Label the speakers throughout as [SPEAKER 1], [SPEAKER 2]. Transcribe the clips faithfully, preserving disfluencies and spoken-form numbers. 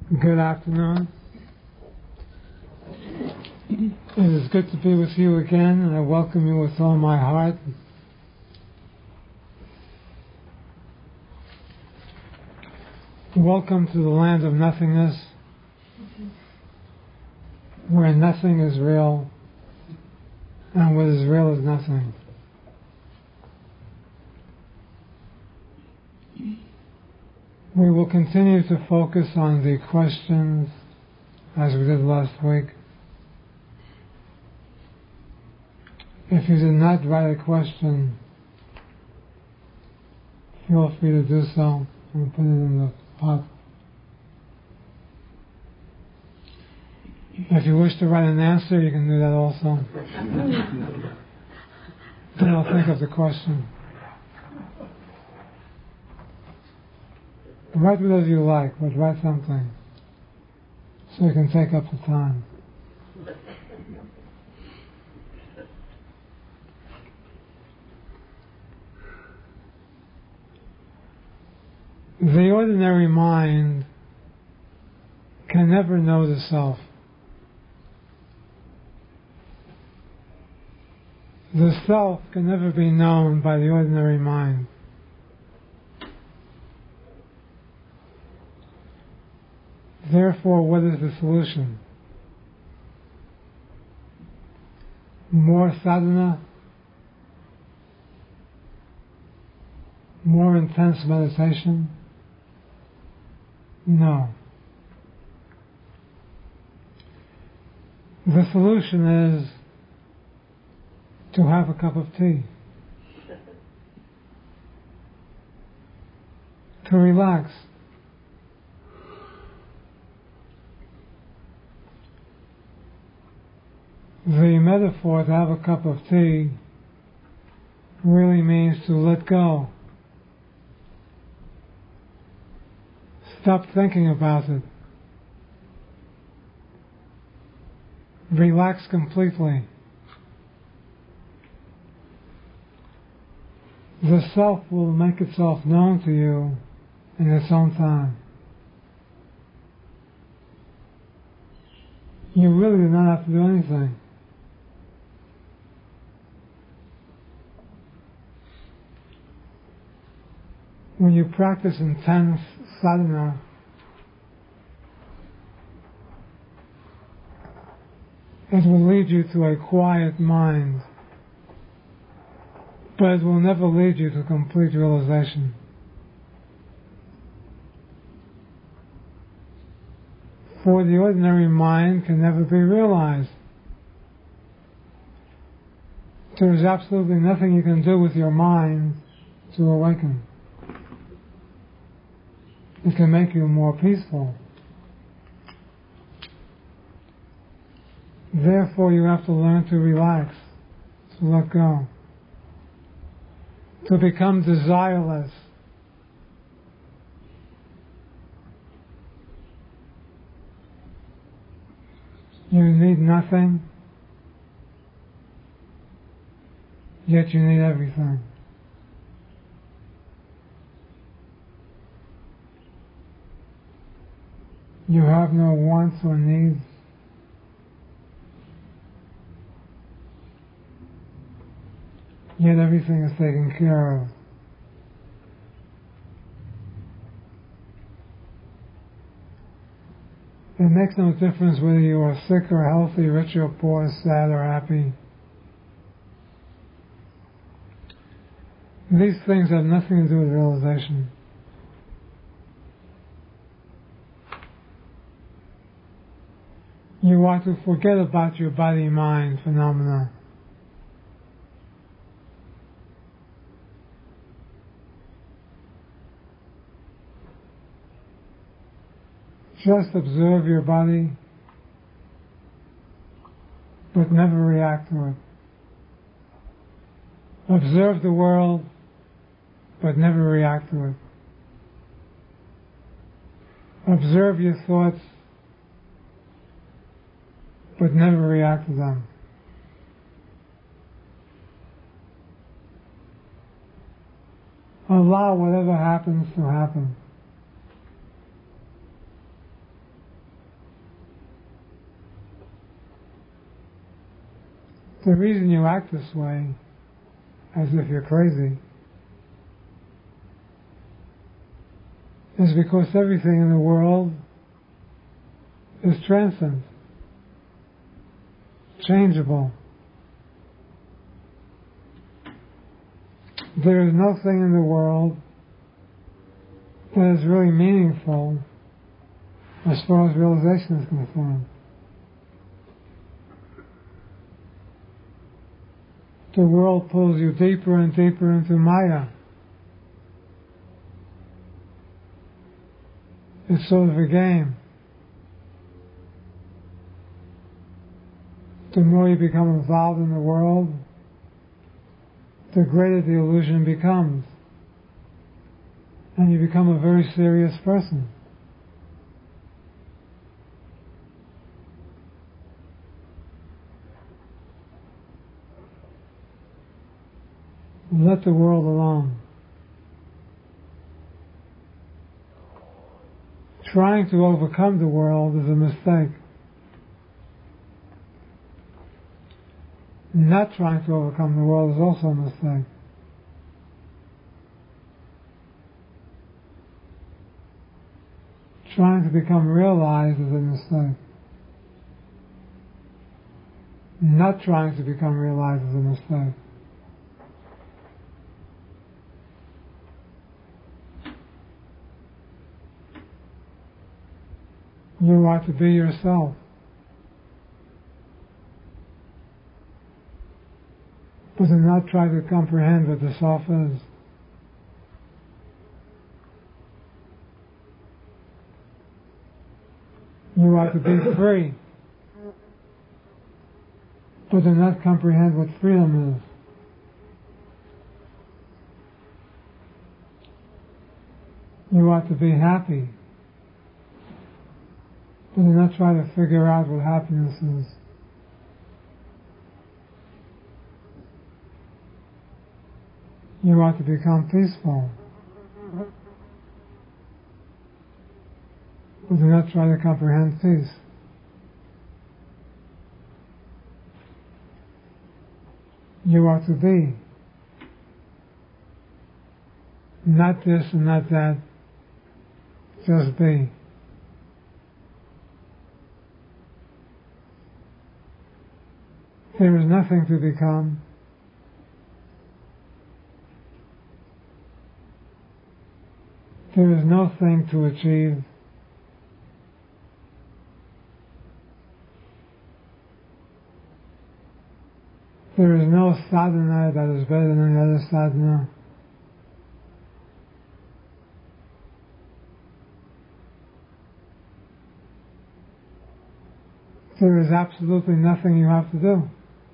[SPEAKER 1] Good afternoon. It is good to be with you again, and I welcome you with all my heart. Welcome to the land of nothingness, where nothing is real, and what is real is nothing. We will continue to focus on the questions as we did last week. If you did not write a question, feel free to do so and put it in the pot. If you wish to write an answer, you can do that also. Then I'll think of the question. Write whatever you like, but write something so you can take up the time. The ordinary mind can never know the self. The self can never be known by the ordinary mind. Therefore, what is the solution? More sadhana? More intense meditation? No. The solution is to have a cup of tea. To relax. The metaphor to have a cup of tea really means to let go. Stop thinking about it. Relax completely. The self will make itself known to you in its own time. You really do not have to do anything. When you practice intense sadhana, it will lead you to a quiet mind, but it will never lead you to complete realization. For the ordinary mind can never be realized. There is absolutely nothing you can do with your mind to awaken. It can make you more peaceful. Therefore, you have to learn to relax, to let go, to become desireless. You need nothing, yet you need everything. You have no wants or needs. Yet everything is taken care of. It makes no difference whether you are sick or healthy, rich or poor, sad or happy. These things have nothing to do with realization. You want to forget about your body-mind phenomena. Just observe your body, but never react to it. Observe the world, but never react to it. Observe your thoughts, but never react to them. Allow whatever happens to happen. The reason you act this way, as if you're crazy, is because everything in the world is transient, changeable. There is nothing in the world that is really meaningful as far as realization is concerned. The world pulls you deeper and deeper into Maya. It's sort of a game. The more you become involved in the world, the greater the illusion becomes. And you become a very serious person. Let the world alone. Trying to overcome the world is a mistake. Not trying to overcome the world is also a mistake. Trying to become realized is a mistake. Not trying to become realized is a mistake. You are to be yourself. But do not try to comprehend what the self is. You are to be free. But do not comprehend what freedom is. You are to be happy. But do not try to figure out what happiness is. You are to become peaceful. But do not try to comprehend peace. You are to be. Not this and not that. Just be. There is nothing to become. There is no thing to achieve. There is no sadhana that is better than any other sadhana. There is absolutely nothing you have to do.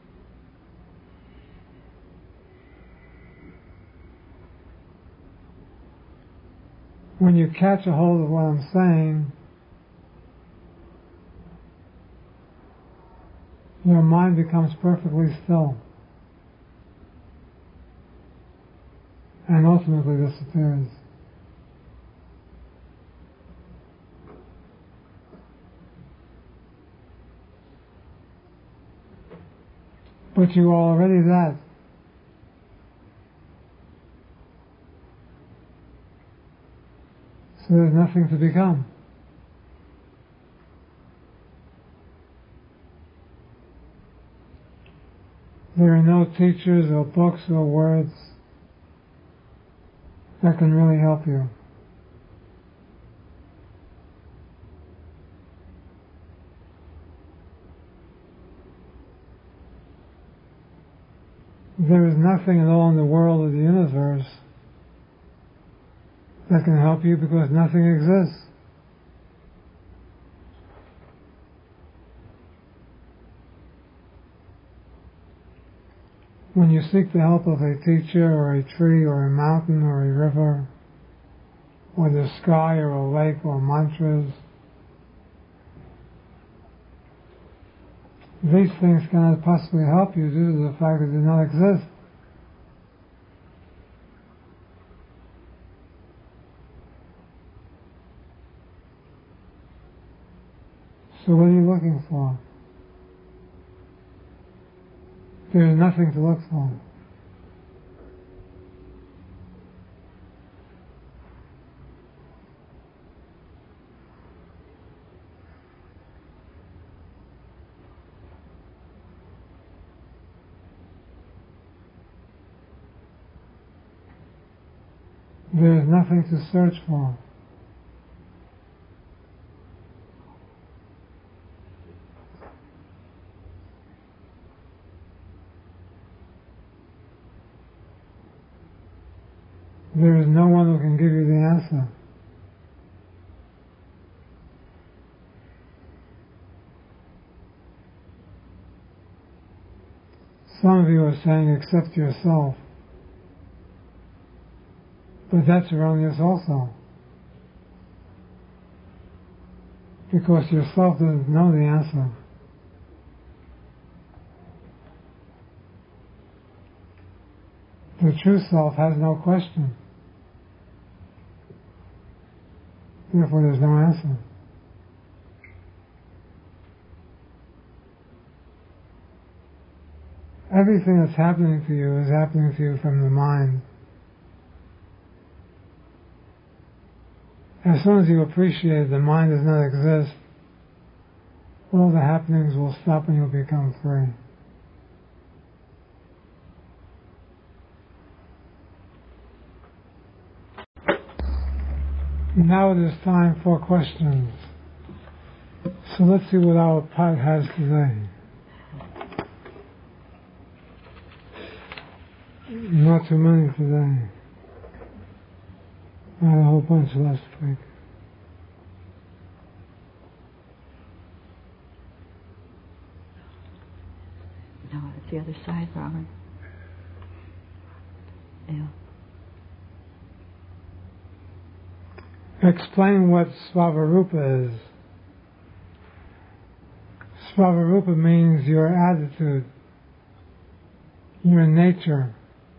[SPEAKER 1] When you catch a hold of what I'm saying, your mind becomes perfectly still and ultimately disappears. But you are already that. So there's nothing to become. There are no teachers or books or words that can really help you. There is nothing at all in the world or the universe that can help you because nothing exists. When you seek the help of a teacher or a tree or a mountain or a river or the sky or a lake or mantras, these things cannot possibly help you due to the fact that they do not exist. So what are you looking for? There's nothing to look for. There is nothing to search for. There is no one who can give you the answer. Some of you are saying, accept yourself. But that's erroneous also. Because yourself doesn't know the answer. The true self has no question. Therefore there's no answer. Everything that's happening to you is happening to you from the mind. As soon as you appreciate the mind does not exist, all the happenings will stop and you'll become free. Now it is time for questions. So let's see what our pot has today. Not too many today. I had a whole bunch last week.
[SPEAKER 2] No, it's the other side, Robert. Yeah.
[SPEAKER 1] Explain what Svavarupa is. Svavarupa means your attitude, your nature,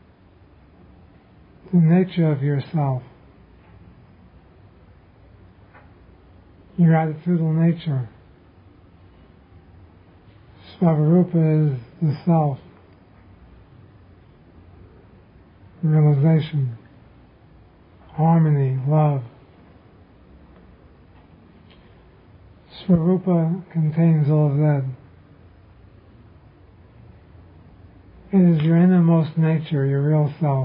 [SPEAKER 1] the nature of yourself, your attitudinal nature. Svavarupa is the self, realization, harmony, love. Swarupa contains all of that. It is your innermost nature, your real self.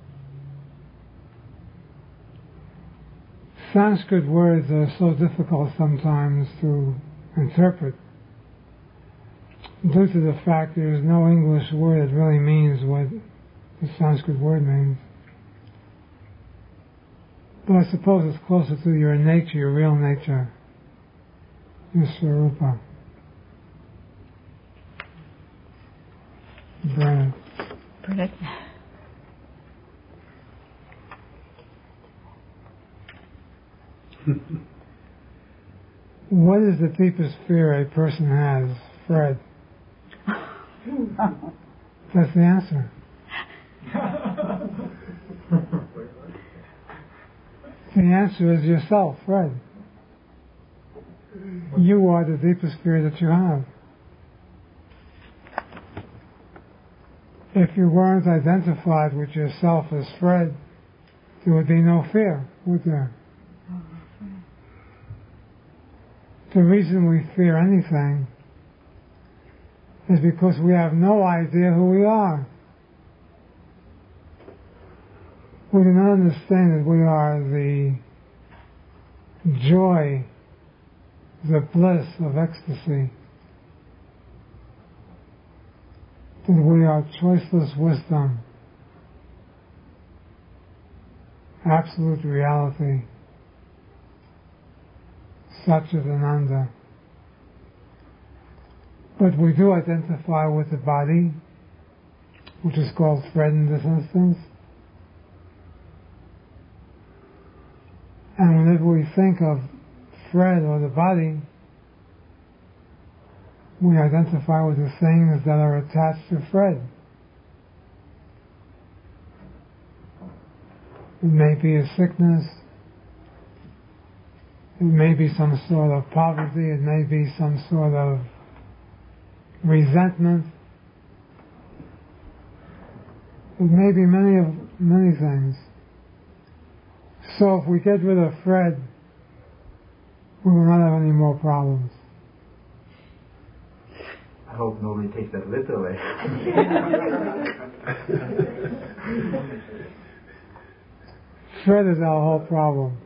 [SPEAKER 1] Sanskrit words are so difficult sometimes to interpret due to the fact there is no English word that really means what the Sanskrit word means. But I suppose it's closer to your nature, your real nature. Swarupa. Bernard.
[SPEAKER 2] Bernard.
[SPEAKER 1] What is the deepest fear a person has, Fred? That's the answer. The answer is yourself, Fred. You are the deepest fear that you have. If you weren't identified with yourself as Fred, there would be no fear, would there? The reason we fear anything is because we have no idea who we are. We do not understand that we are the joy, the bliss of ecstasy, that we are choiceless wisdom, absolute reality, Satchidananda. But we do identify with the body, which is called Fred in this instance. And whenever we think of Fred or the body, we identify with the things that are attached to Fred. It may be a sickness, it may be some sort of poverty, it may be some sort of resentment, It may be many of many things. So if we get rid of Fred, we will not have any more problems.
[SPEAKER 3] I hope nobody takes that literally.
[SPEAKER 1] Fred is our whole problem.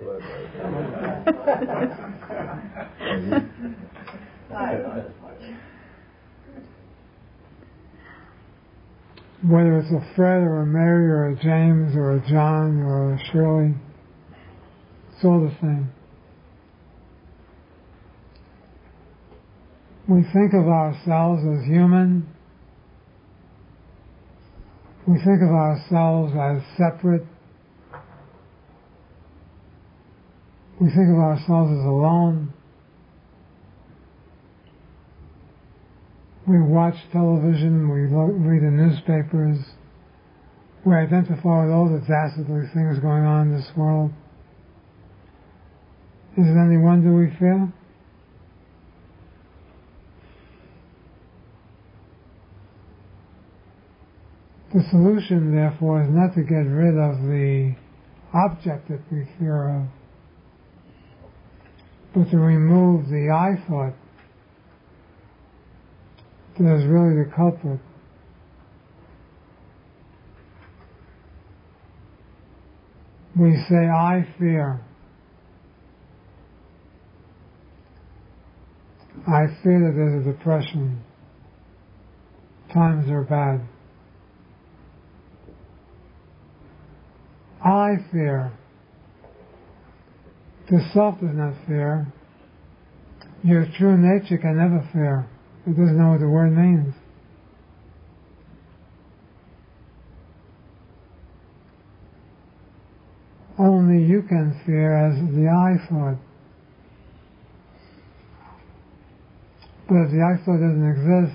[SPEAKER 1] Whether it's a Fred or a Mary or a James or a John or a Shirley, it's all the same. We think of ourselves as human. We think of ourselves as separate. We think of ourselves as alone. We watch television, we lo- read the newspapers, we identify with all the dastardly things going on in this world. Is it any wonder we fear? The solution, therefore, is not to get rid of the object that we fear of, but to remove the I thought that is really the culprit. We say, I fear. I fear that there's a depression. Times are bad. I fear. The self does not fear. Your true nature can never fear. It doesn't know what the word means. Only you can fear as the I thought. But if the I thought doesn't exist,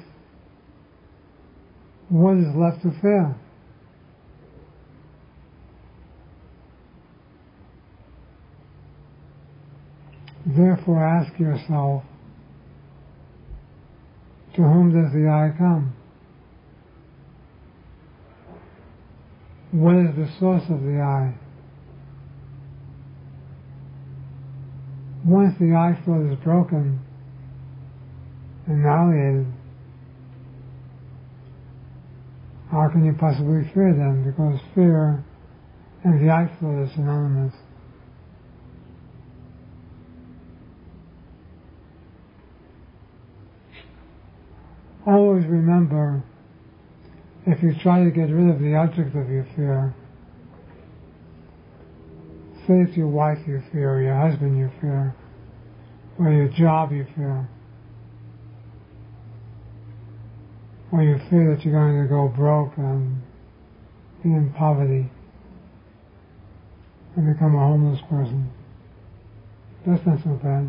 [SPEAKER 1] what is left to fear? Therefore ask yourself, to whom does the I come? What is the source of the I? Once the I thought is broken, annihilated, how can you possibly fear them? Because fear and the I thought are synonymous. Always remember, if you try to get rid of the object of your fear, say it's your wife you fear, or your husband you fear, or your job you fear, or you fear that you're going to go broke and be in poverty and become a homeless person. That's not so bad.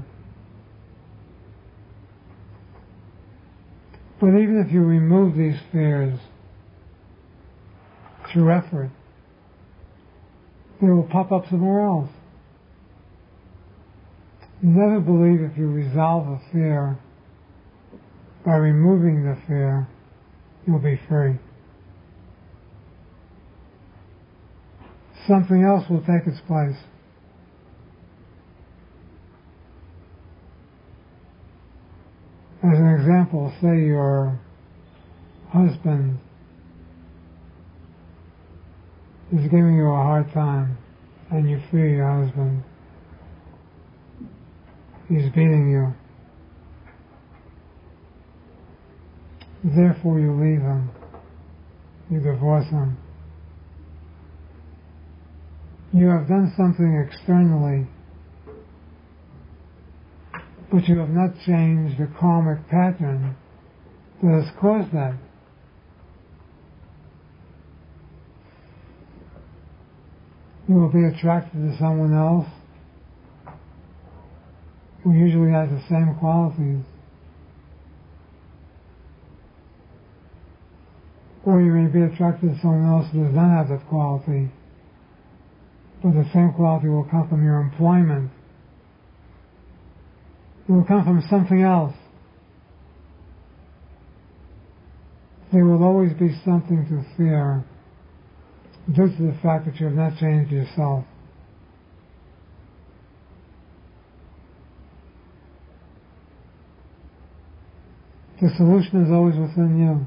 [SPEAKER 1] But even if you remove these fears through effort, they will pop up somewhere else. Never believe if you resolve a fear by removing the fear, you'll be free. Something else will take its place. As an example, say your husband is giving you a hard time and you fear your husband. He's beating you. Therefore you leave him. You divorce him. You have done something externally, but you have not changed the karmic pattern that has caused that. You will be attracted to someone else who usually has the same qualities. Or you may be attracted to someone else who does not have that quality, but the same quality will come from your employment. It will come from something else. There will always be something to fear due to the fact that you have not changed yourself. The solution is always within you.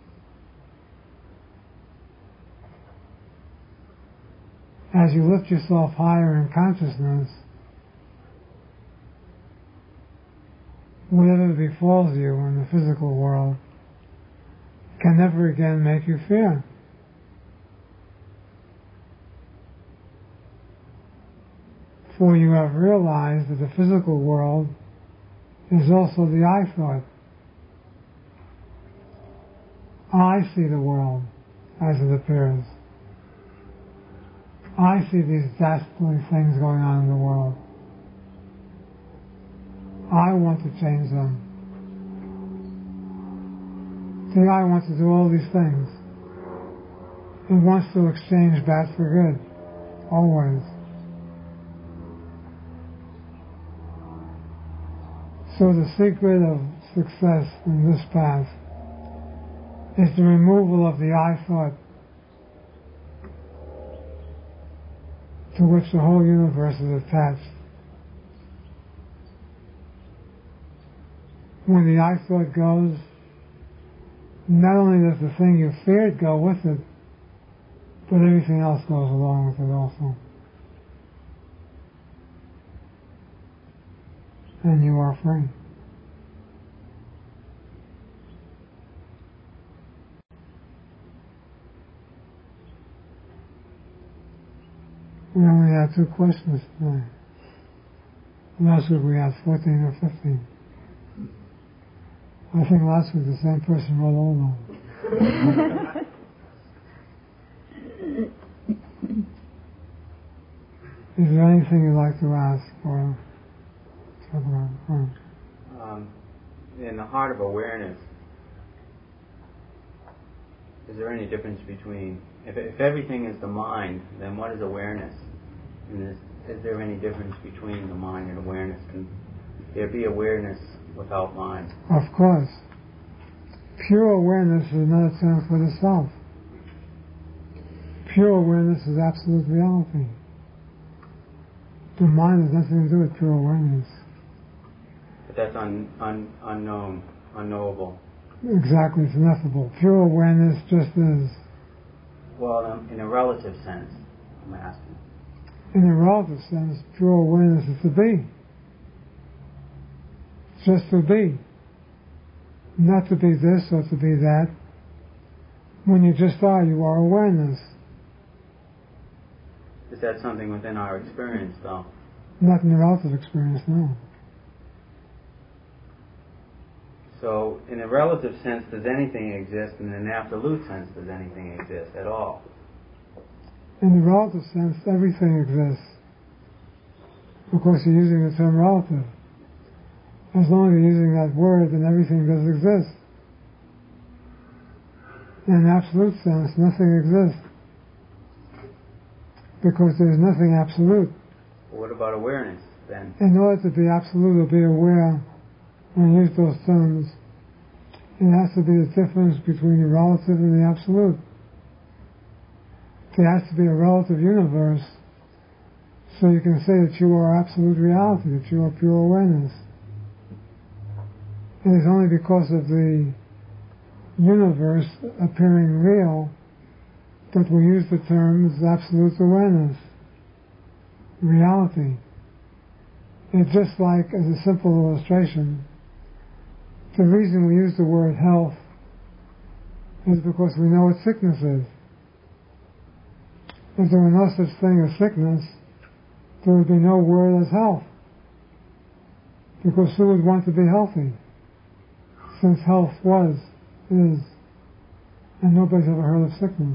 [SPEAKER 1] As you lift yourself higher in consciousness, whatever befalls you in the physical world can never again make you fear. For you have realized that the physical world is also the I thought. I see the world as it appears. I see these dastardly things going on in the world. I want to change them. The I wants to do all these things. It wants to exchange bad for good, always. So the secret of success in this path is the removal of the I thought to which the whole universe is attached. When the I thought goes, not only does the thing you feared go with it, but everything else goes along with it also. And you are free. We only had two questions today. Last week we had fourteen or fifteen. I think last week the same person wrote all of them. Is there anything you'd like to ask or talk about? Oh.
[SPEAKER 4] Um, in the heart of awareness, is there any difference between, if, if everything is the mind, then what is awareness? And is, is there any difference between the mind and awareness? Can there be awareness without mind?
[SPEAKER 1] Of course. Pure awareness is not a term for the self. Pure awareness is absolute reality. The mind has nothing to do with pure awareness.
[SPEAKER 4] But that's un, un, unknown, unknowable.
[SPEAKER 1] Exactly, it's ineffable. Pure awareness just is.
[SPEAKER 4] Well, um, in a relative sense, I'm asking.
[SPEAKER 1] In a relative sense, pure awareness is to be. Just to be. Not to be this or to be that. When you just are, you are awareness.
[SPEAKER 4] Is that something within our experience, though?
[SPEAKER 1] Not in the relative experience, no.
[SPEAKER 4] So, in a relative sense, does anything exist? And in an absolute sense, does anything exist at all?
[SPEAKER 1] In the relative sense, everything exists. Of course, you're using the term relative. As long as you're using that word, then everything does exist. In an absolute sense, nothing exists. Because there's nothing absolute.
[SPEAKER 4] Well, what about awareness, then?
[SPEAKER 1] In order to be absolute or be aware, when you use those terms, it has to be the difference between the relative and the absolute. There has to be a relative universe so you can say that you are absolute reality, that you are pure awareness. It is only because of the universe appearing real that we use the terms absolute awareness, reality. It's just like, as a simple illustration, the reason we use the word health is because we know what sickness is. If there were no such thing as sickness, there would be no word as health. Because who would want to be healthy? Since health was, is, and nobody's ever heard of sickness.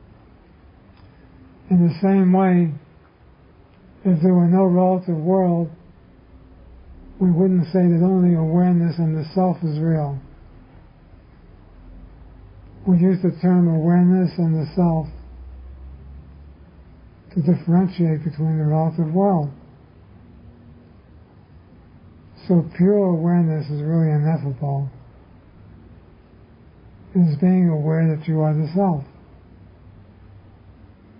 [SPEAKER 1] In the same way, if there were no relative world, we wouldn't say that only awareness and the self is real. We use the term awareness and the self to differentiate between the relative world. So pure awareness is really ineffable. It is being aware that you are the self.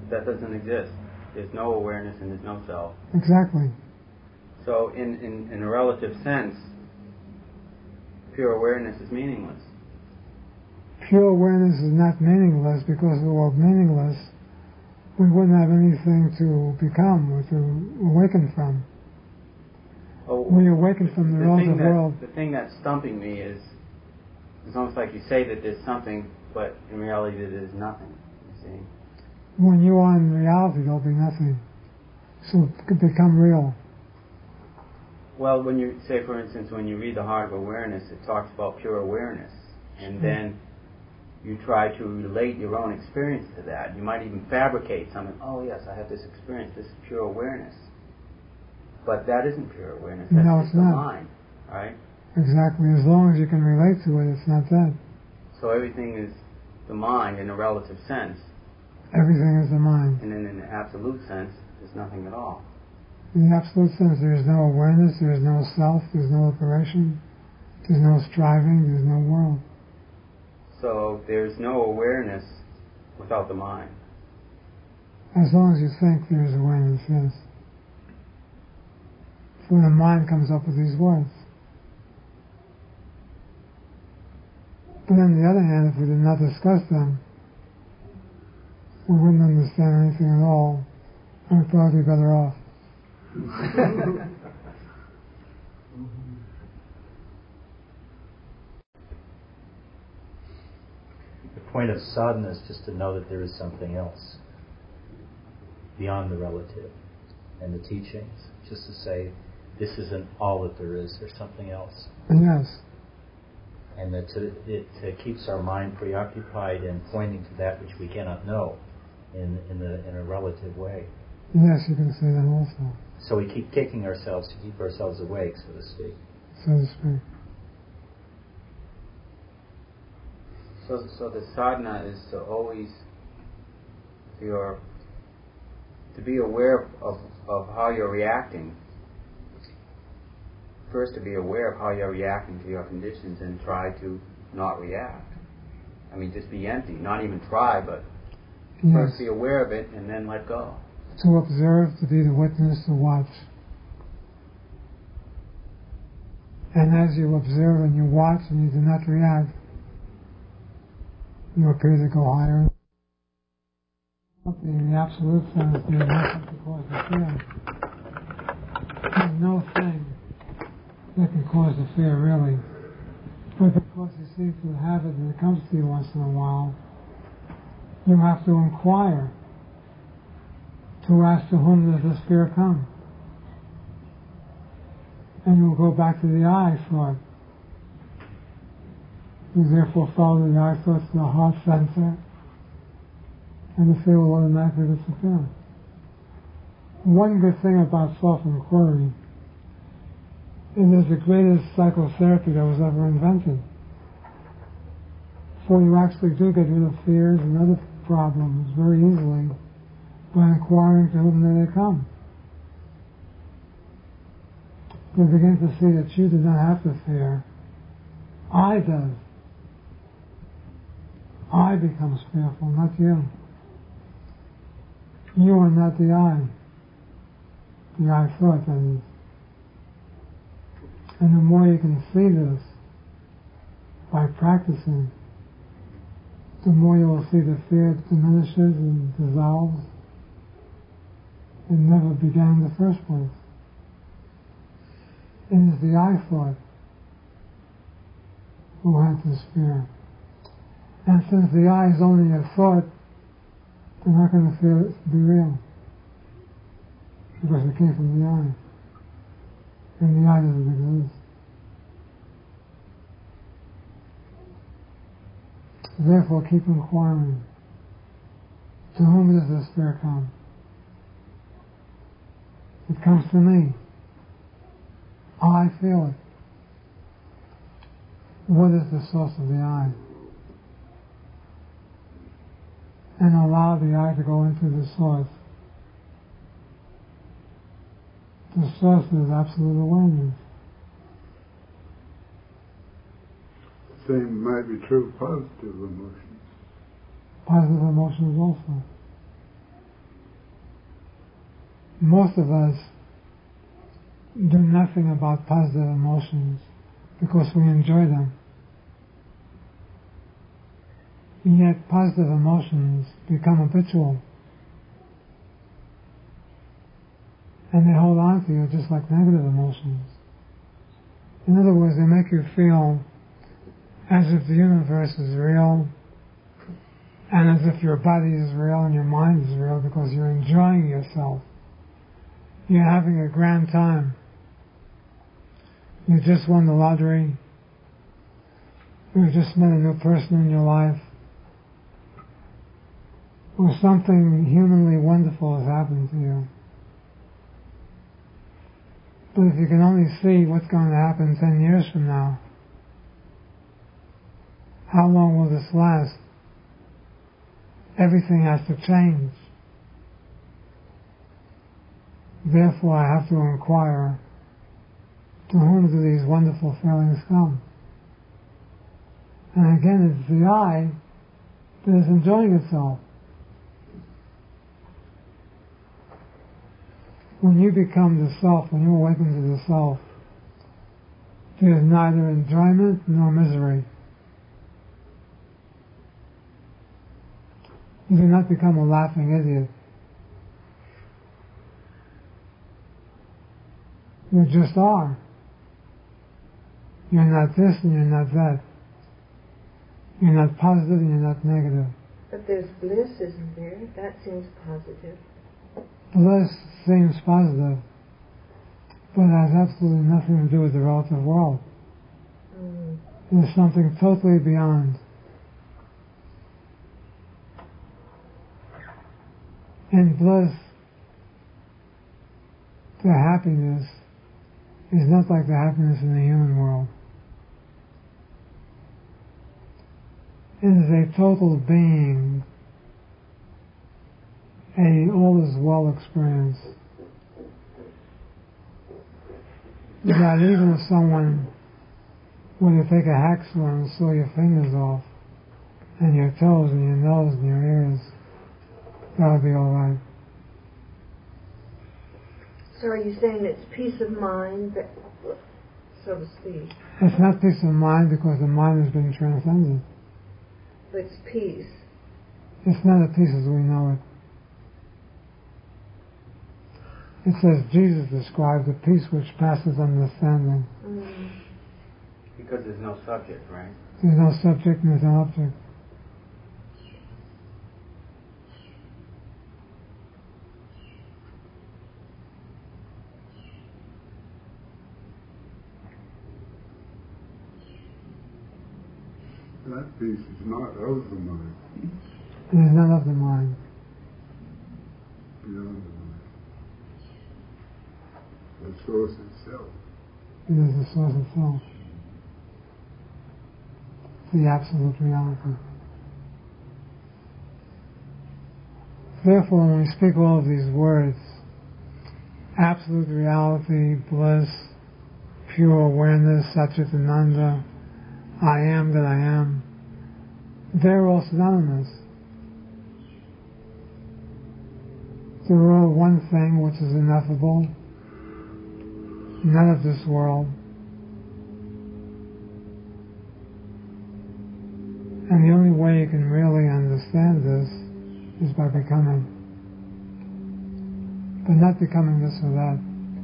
[SPEAKER 4] that doesn't exist. There's no awareness and there's no self.
[SPEAKER 1] Exactly.
[SPEAKER 4] So in, in, in a relative sense, pure awareness is meaningless.
[SPEAKER 1] Pure awareness is not meaningless, because if it were meaningless, we wouldn't have anything to become or to awaken from.
[SPEAKER 4] Oh,
[SPEAKER 1] we awaken from the,
[SPEAKER 4] the
[SPEAKER 1] relative
[SPEAKER 4] that,
[SPEAKER 1] world.
[SPEAKER 4] The thing that's stumping me is, it's almost like you say that there's something, but in reality there's nothing. You see?
[SPEAKER 1] When you are in reality, there'll be nothing. So it could become real.
[SPEAKER 4] Well, when you say, for instance, when you read the Heart of Awareness, it talks about pure awareness, and mm-hmm. then you try to relate your own experience to that. You might even fabricate something. Oh yes, I have this experience. This is pure awareness. But that isn't pure awareness. That's
[SPEAKER 1] no,
[SPEAKER 4] just
[SPEAKER 1] it's
[SPEAKER 4] the
[SPEAKER 1] not.
[SPEAKER 4] mind, right?
[SPEAKER 1] Exactly. As long as you can relate to it, it's not that.
[SPEAKER 4] So everything is the mind in a relative sense.
[SPEAKER 1] Everything is the mind.
[SPEAKER 4] And then in an absolute sense, there's nothing at all.
[SPEAKER 1] In the absolute sense, there is no awareness, there is no self, there is no operation, there's no striving, there's no world.
[SPEAKER 4] So there's no awareness without the mind.
[SPEAKER 1] As long as you think there is awareness, yes. So the mind comes up with these words. But on the other hand, if we did not discuss them, we wouldn't understand anything at all, and we'd probably be better off.
[SPEAKER 5] The point of sadhana is just to know that there is something else beyond the relative and the teachings, just to say, this isn't all that there is, there's something else.
[SPEAKER 1] Yes.
[SPEAKER 5] And that to, it uh, keeps our mind preoccupied and pointing to that which we cannot know in in, the, in a relative way.
[SPEAKER 1] Yes, you can say that also.
[SPEAKER 5] So we keep kicking ourselves to keep ourselves awake, so to speak.
[SPEAKER 1] So to speak.
[SPEAKER 4] So, so the sadhana is to always, your, to be aware of, of how you're reacting. First, to be aware of how you're reacting to your conditions and try to not react. I mean, just be empty. Not even try, but
[SPEAKER 1] yes.
[SPEAKER 4] First be aware of it and then let go.
[SPEAKER 1] To observe, to be the witness, to watch. And as you observe and you watch and you do not react, you appear to go higher. In the absolute sense, there is nothing to cause the fear. There's no thing that can cause the fear, really. But because you seem to have it and it comes to you once in a while, you have to inquire to ask to whom does this fear come. And you'll go back to the I thought. You therefore follow the I thought to the heart center, and the fear will automatically disappear. One good thing about self-inquiry is it's the greatest psychotherapy that was ever invented. For you actually do get rid of fears and other problems very easily by inquiring to whom they come. You begin to see that you do not have to fear. I does. I becomes fearful, not you. You are not the I. The I thought, that is. And the more you can see this by practicing, the more you will see the fear diminishes and dissolves. It never began in the first place. It is the I thought who had this fear. And since the I is only a thought, they're not going to feel it to be real. Because it came from the I. And the I doesn't exist. Therefore, keep inquiring. To whom does this fear come? It comes to me. I feel it. What is the source of the I? And allow the I to go into the source. The source is absolute awareness.
[SPEAKER 6] The same might be true of positive emotions.
[SPEAKER 1] Positive emotions also. most of us do nothing about positive emotions because we enjoy them. And yet positive emotions become habitual. And they hold on to you just like negative emotions. In other words, they make you feel as if the universe is real, and as if your body is real and your mind is real because you're enjoying yourself. You're having a grand time. You just won the lottery. You just met a new person in your life. Or something humanly wonderful has happened to you. But if you can only see what's going to happen ten years from now, how long will this last? Everything has to change. Therefore, I have to inquire, to whom do these wonderful feelings come? And again, it's the I that is enjoying itself. When you become the self, when you awaken to the self, there is neither enjoyment nor misery. You do not become a laughing idiot. You just are. You're not this and you're not that. You're not positive and you're not negative.
[SPEAKER 7] But there's bliss, isn't there? That seems positive.
[SPEAKER 1] Bliss seems positive, but it has absolutely nothing to do with the relative world.
[SPEAKER 7] Mm.
[SPEAKER 1] There's something totally beyond. In bliss, the happiness is not like the happiness in the human world. It is a total being, a all is well experience. That even if someone were to take a hacksaw and saw your fingers off, and your toes and your nose and your ears, that would be all right.
[SPEAKER 7] So are you saying it's peace of mind, that, so to speak?
[SPEAKER 1] It's not peace of mind because the mind has been transcended.
[SPEAKER 7] But it's peace.
[SPEAKER 1] It's not a peace as we know it. It says Jesus described a peace which passes understanding.
[SPEAKER 7] Mm.
[SPEAKER 4] Because there's no subject, right?
[SPEAKER 1] There's no subject and there's no object.
[SPEAKER 6] That peace is not of the mind.
[SPEAKER 1] It is not of the mind.
[SPEAKER 6] Beyond the mind. The source itself.
[SPEAKER 1] It is the source itself. The absolute reality. Therefore, when we speak all of these words, absolute reality, bliss, pure awareness, Satchitananda, I am that I am, they're all synonymous. They're all one thing which is ineffable, none of this world. And the only way you can really understand this is by becoming. But not becoming this or that.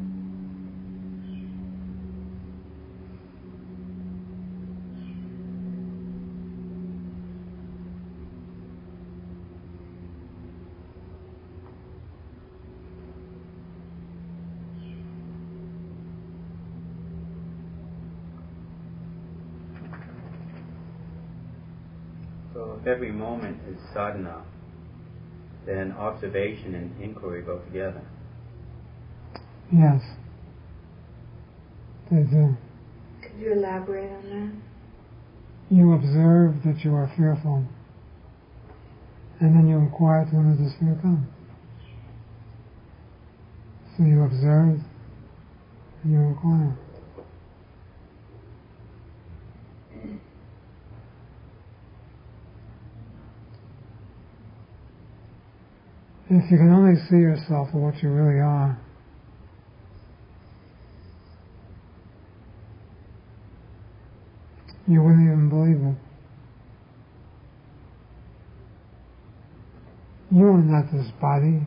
[SPEAKER 4] So if every moment is sadhana, then observation and inquiry go together.
[SPEAKER 1] Yes. They do.
[SPEAKER 7] Could you elaborate on that?
[SPEAKER 1] You observe that you are fearful, and then you inquire to whom does this fear come. So you observe, and you inquire. If you can only see yourself for what you really are, you wouldn't even believe it. You are not this body,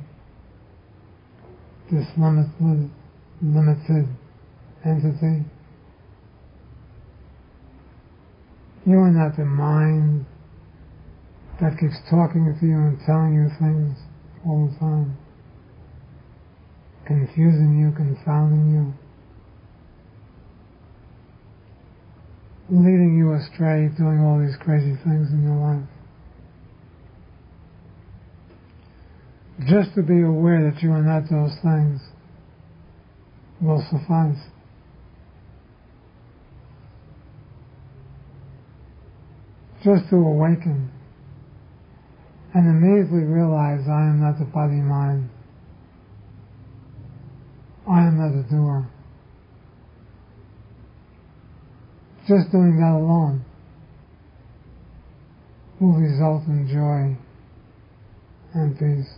[SPEAKER 1] this limited, limited entity. You are not the mind that keeps talking to you and telling you things all the time, confusing you, confounding you, leading you astray, doing all these crazy things in your life. Just to be aware that you are not those things will suffice. Just to awaken and immediately realize I am not the body-mind. I am not a doer. Just doing that alone will result in joy and peace.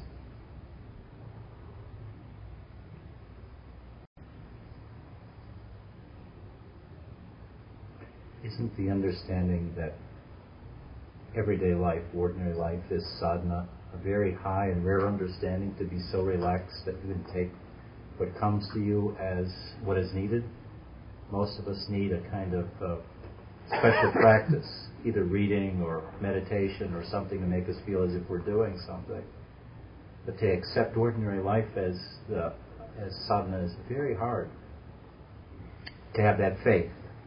[SPEAKER 5] Isn't the understanding that everyday life, ordinary life, is sadhana, a very high and rare understanding to be so relaxed that you can take what comes to you as what is needed? Most of us need a kind of uh, special practice, either reading or meditation or something to make us feel as if we're doing something. But to accept ordinary life as the, as sadhana is very hard. To have that faith.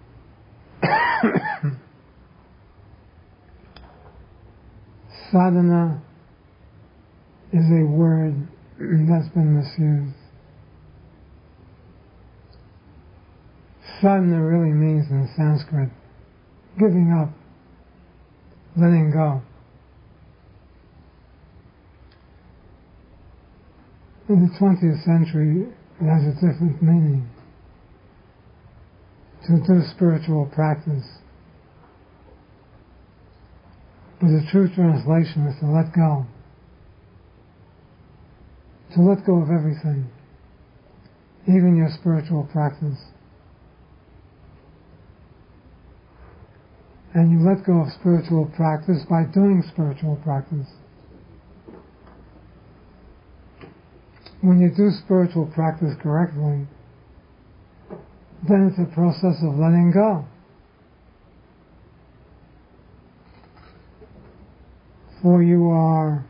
[SPEAKER 1] Sadhana is a word that's been misused. Sadhana really means in Sanskrit giving up, letting go. In the twentieth century, it has a different meaning. To do spiritual practice. But the true translation is to let go. To let go of everything, even your spiritual practice. And you let go of spiritual practice by doing spiritual practice. When you do spiritual practice correctly, then it's a process of letting go. For you are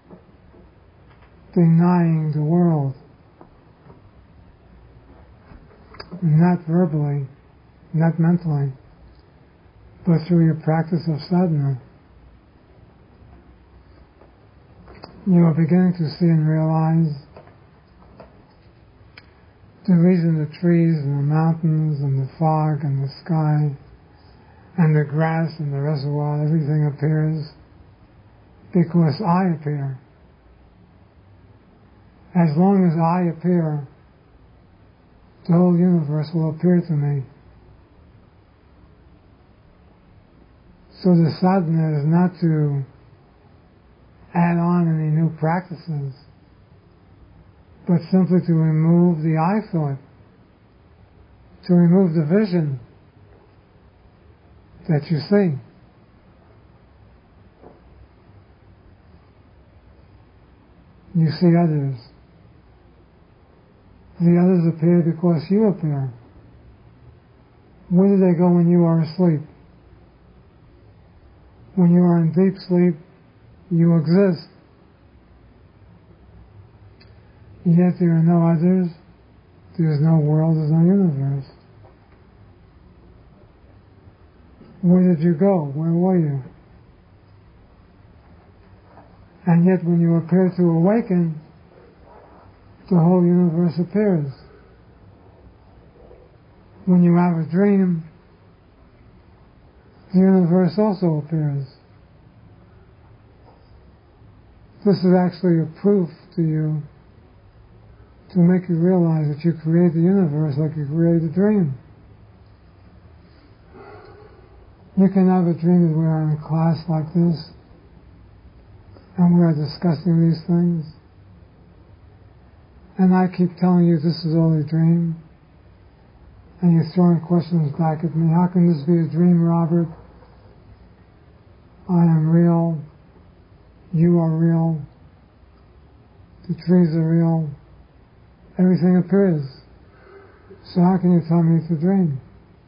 [SPEAKER 1] denying the world, not verbally, not mentally, but through your practice of sadhana. You are beginning to see and realize the reason the trees and the mountains and the fog and the sky and the grass and the reservoir, everything appears because I appear. As long as I appear, the whole universe will appear to me. So the sadhana is not to add on any new practices, but simply to remove the I thought, to remove the vision that you see. You see others. The others appear because you appear. Where do they go when you are asleep? When you are in deep sleep, you exist. Yet there are no others, there is no world, there is no universe. Where did you go? Where were you? And yet when you appear to awaken, the whole universe appears. When you have a dream, the universe also appears. This is actually a proof to you to make you realize that you create the universe like you create a dream. You can have a dream that we are in a class like this and we are discussing these things, and I keep telling you this is all a dream, and you're throwing questions back at me. How can this be a dream, Robert? I am real. You are real. The trees are real. Everything appears. So how can you tell me it's a dream?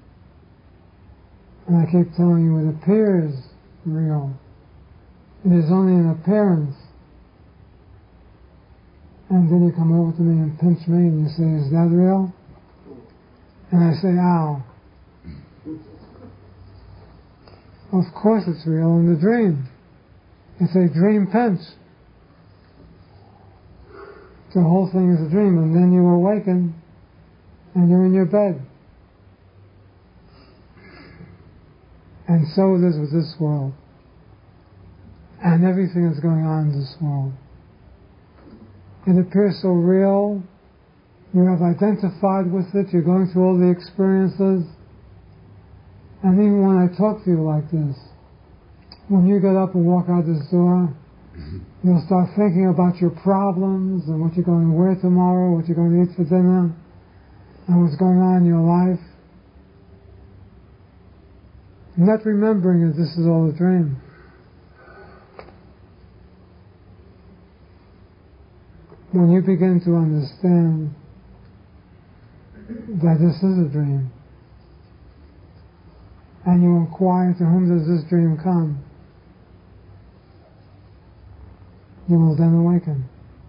[SPEAKER 1] And I keep telling you it appears real. It is only an appearance. And then you come over to me and pinch me and you say, is that real? And I say, ow. Of course it's real in the dream. It's a dream pinch. The whole thing is a dream, and then you awaken and you're in your bed. And so it is with this world. And everything that's going on in this world. It appears so real. You have identified with it. You're going through all the experiences. And even when I talk to you like this, when you get up and walk out this door, you'll start thinking about your problems and what you're going to wear tomorrow, what you're going to eat for dinner, and what's going on in your life. Not remembering that this is all a dream. When you begin to understand that this is a dream, and you inquire to whom does this dream come, you will then awaken.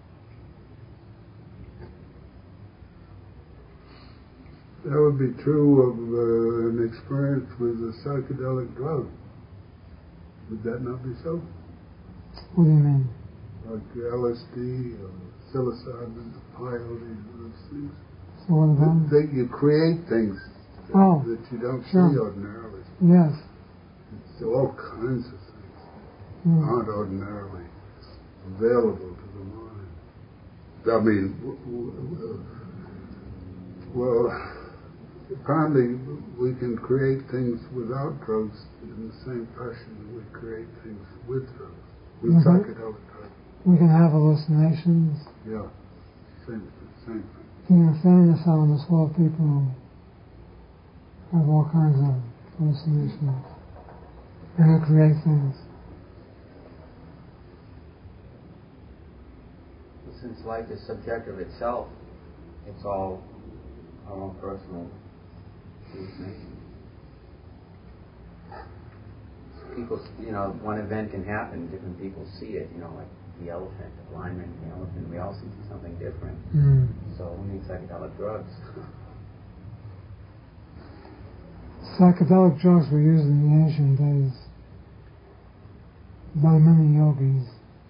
[SPEAKER 6] That would be true of uh, an experience with a psychedelic drug. Would that not be so?
[SPEAKER 1] What do you mean?
[SPEAKER 6] Like L S D or psilocybin, peyote, those things.
[SPEAKER 1] So what about?
[SPEAKER 6] That, that you create things that,
[SPEAKER 1] Oh,
[SPEAKER 6] that you don't
[SPEAKER 1] sure.
[SPEAKER 6] see ordinarily.
[SPEAKER 1] Yes.
[SPEAKER 6] So all kinds of things
[SPEAKER 1] Mm.
[SPEAKER 6] aren't ordinarily available to the mind. I mean, w- w- well, apparently we can create things without drugs in the same fashion that we create things with drugs, with
[SPEAKER 1] Mm-hmm.
[SPEAKER 6] psychedelic drugs.
[SPEAKER 1] We can have hallucinations.
[SPEAKER 6] Yeah, same, same thing.
[SPEAKER 1] You know, famous on this world, people have all kinds of hallucinations. And they create things.
[SPEAKER 4] Since life is subjective itself, it's all our own personal hallucination. People, you know, one event can happen, different people see it, you know, like the elephant, the blind man, the elephant, we all see something different.
[SPEAKER 1] Mm.
[SPEAKER 4] So we need psychedelic drugs.
[SPEAKER 1] Psychedelic drugs were used in the ancient days by many yogis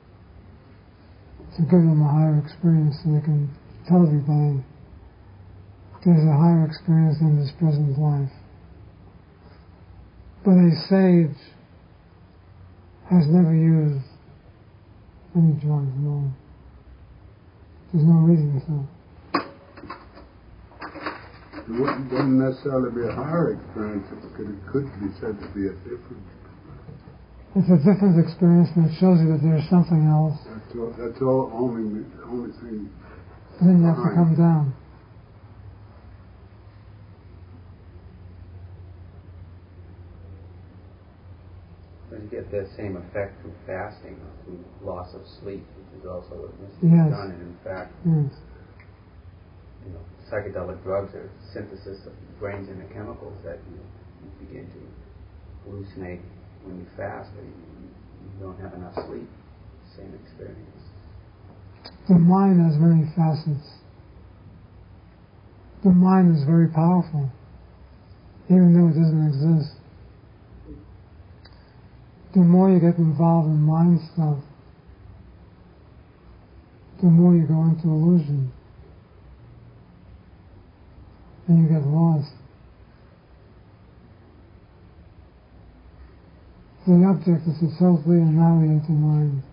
[SPEAKER 1] to give them a higher experience so they can tell everybody there's a higher experience in this present life. But a sage has never used any drugs at all. There's no reason to.
[SPEAKER 6] It wouldn't, wouldn't necessarily be a higher experience, it could, it could be said to be a different.
[SPEAKER 1] It's a different experience, and it shows you that there's something else.
[SPEAKER 6] That's all, that's all only, the only thing.
[SPEAKER 1] Then you have to come down.
[SPEAKER 4] You get the same effect through fasting, through loss of sleep, which is also what Mister
[SPEAKER 1] Yes.
[SPEAKER 4] done. And in fact,
[SPEAKER 1] Yes.
[SPEAKER 4] you know, psychedelic drugs are synthesis of the brain's inner chemicals that you, you begin to hallucinate when you fast, or you, you don't have enough sleep. Same experience.
[SPEAKER 1] The mind has many facets. The mind is very powerful, even though it doesn't exist. The more you get involved in mind stuff, the more you go into illusion. And you get lost. The object is to totally annihilate the mind.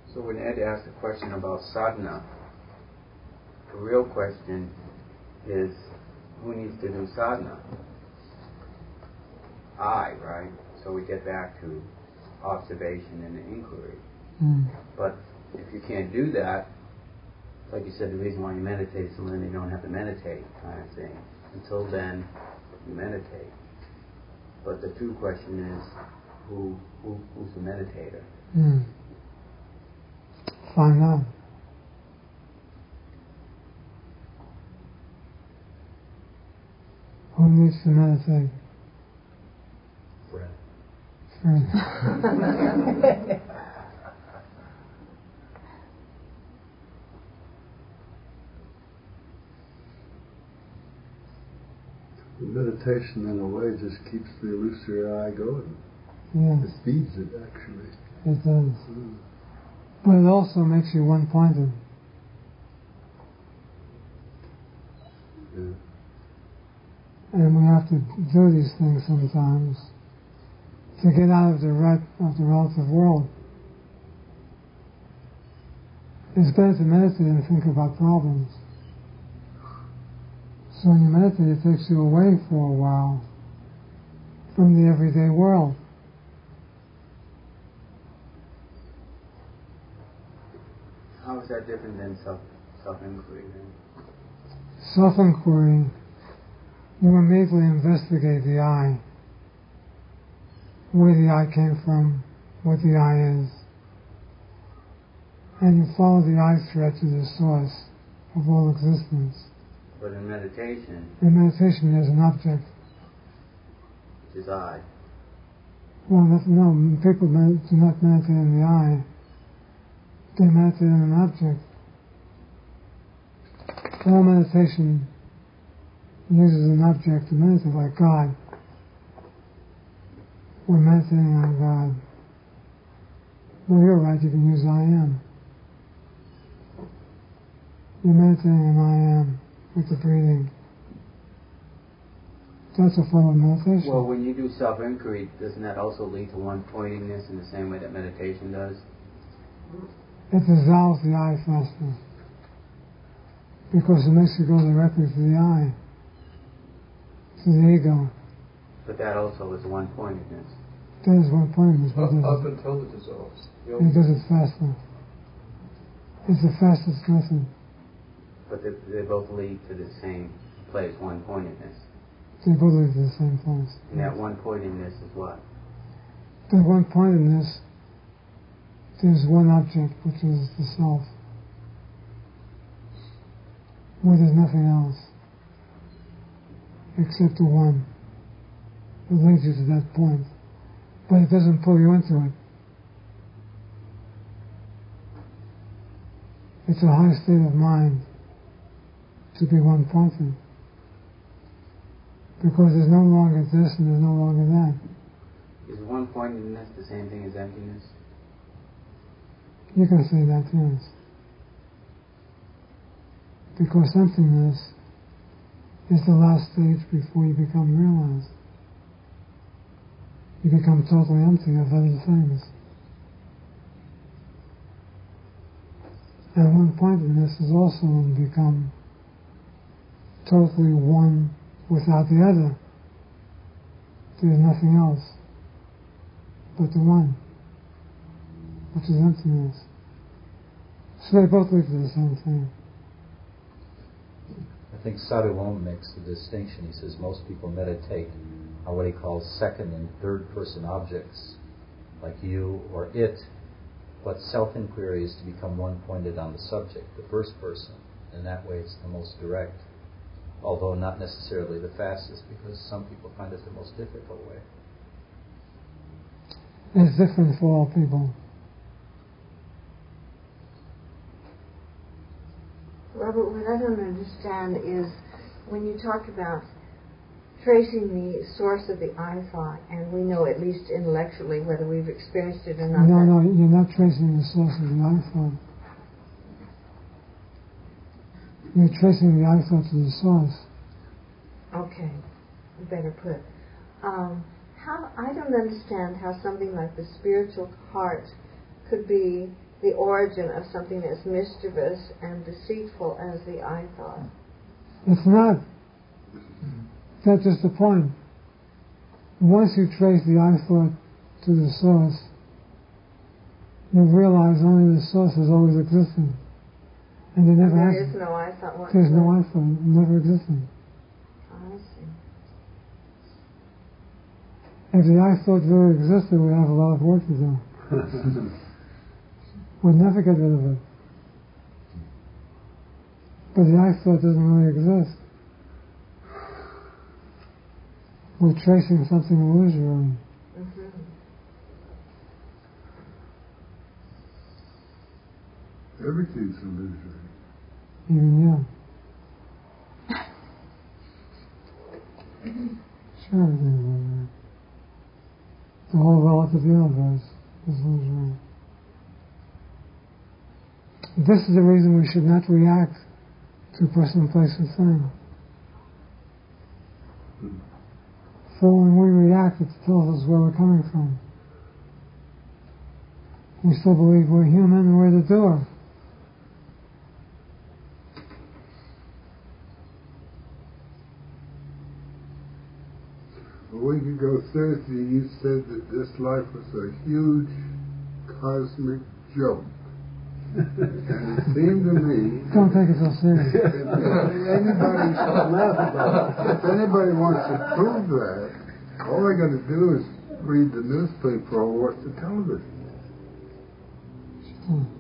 [SPEAKER 4] So when Ed asked the question about sadhana, the real question is, who needs to do sadhana? I, right? So we get back to observation and inquiry.
[SPEAKER 1] Mm.
[SPEAKER 4] But if you can't do that, like you said, the reason why you meditate is so then you don't have to meditate, kind of thing. Until then, you meditate. But the true question is, who, who who's the meditator?
[SPEAKER 1] Mm. Find out. Who needs to meditate?
[SPEAKER 5] Friend.
[SPEAKER 1] Friend.
[SPEAKER 6] Meditation, in a way, just keeps the illusory eye going.
[SPEAKER 1] Yes.
[SPEAKER 6] It feeds it, actually.
[SPEAKER 1] It does.
[SPEAKER 6] Mm.
[SPEAKER 1] But it also makes you one-pointed.
[SPEAKER 6] Yeah.
[SPEAKER 1] And we have to do these things sometimes to get out of the rut of the relative world. It's better to meditate and think about problems. So when you meditate, it takes you away for a while from the everyday world.
[SPEAKER 4] How is that different than self self-inquiry then?
[SPEAKER 1] Self-inquiry, you immediately investigate the I, where the I came from, what the I is, and you follow the I thread to the source of all existence.
[SPEAKER 4] But in meditation,
[SPEAKER 1] In meditation, there's an object.
[SPEAKER 4] which is I.
[SPEAKER 1] Well, that's, no, people med- do not meditate in the I. They meditate in an object. All meditation uses an object to meditate, like God. We're meditating on God. Well, you're right, you can use I am. You're meditating on I am with the breathing. That's a form of meditation.
[SPEAKER 4] Well, when you do self-inquiry, doesn't that also lead to one-pointedness in the same way that meditation does?
[SPEAKER 1] It dissolves the I faster. Because it makes you go directly to the I. To the ego.
[SPEAKER 4] But that also is one-pointedness.
[SPEAKER 1] That is one point.
[SPEAKER 8] Up, up until it dissolves.
[SPEAKER 1] And it does it faster. It's the fastest method.
[SPEAKER 4] But they, they both lead to the same place, one-pointedness.
[SPEAKER 1] They both lead to the same place.
[SPEAKER 4] And that one-pointedness is what?
[SPEAKER 1] The one pointedness, there's one object, which is the self. Where there's nothing else except the one. It leads you to that point. But it doesn't pull you into it. It's a high state of mind to be one-pointed. Because there's no longer this and there's no longer that.
[SPEAKER 4] Is one-pointedness the same thing as emptiness?
[SPEAKER 1] You can say that, yes. Because emptiness is the last stage before you become realized. You become totally empty of other things. And one-pointedness is also when you become totally one without the other. There's nothing else but the one, which is emptiness. So they both lead to the same thing.
[SPEAKER 5] I think Sadhu Om makes the distinction. He says most people meditate on what he calls second and third person objects, like you or it, but self-inquiry is to become one-pointed on the subject, the first person, and that way it's the most direct, although not necessarily the fastest, because some people find it the most difficult way.
[SPEAKER 1] It's different for all people.
[SPEAKER 7] Robert, what I don't understand is when you talk about tracing the source of the I thought, and we know at least intellectually whether we've experienced it or not.
[SPEAKER 1] No, no, you're not tracing the source of the I thought. You're tracing the I thought to the source.
[SPEAKER 7] Okay, better put. Um, how I don't understand how something like the spiritual heart could be the origin of something that's mischievous and deceitful as the I thought.
[SPEAKER 1] It's not. That's just the point. Once you trace the I thought to the source, you realize only the source has always existed. And there never
[SPEAKER 7] There
[SPEAKER 1] has.
[SPEAKER 7] is no I thought whatsoever.
[SPEAKER 1] There's no I thought. It never existed.
[SPEAKER 7] I see.
[SPEAKER 1] If the I thought really existed, we'd have a lot of work to do. We'd never get rid of it. But the I thought doesn't really exist. We're tracing something illusory.
[SPEAKER 7] Mm-hmm.
[SPEAKER 6] Everything's illusory.
[SPEAKER 1] Even you. Sure, everything's illusory. The whole relative universe is illusory. This is the reason we should not react to person, place, and thing. For when we react, it tells us where we're coming from. We still believe we're human and we're the doer.
[SPEAKER 6] A week ago Thursday, you said that this life was a huge cosmic joke. And it seemed to me...
[SPEAKER 1] Don't take it so serious.
[SPEAKER 6] If anybody, if anybody wants to prove that, all they got to do is read the newspaper or watch the television.
[SPEAKER 1] Hmm.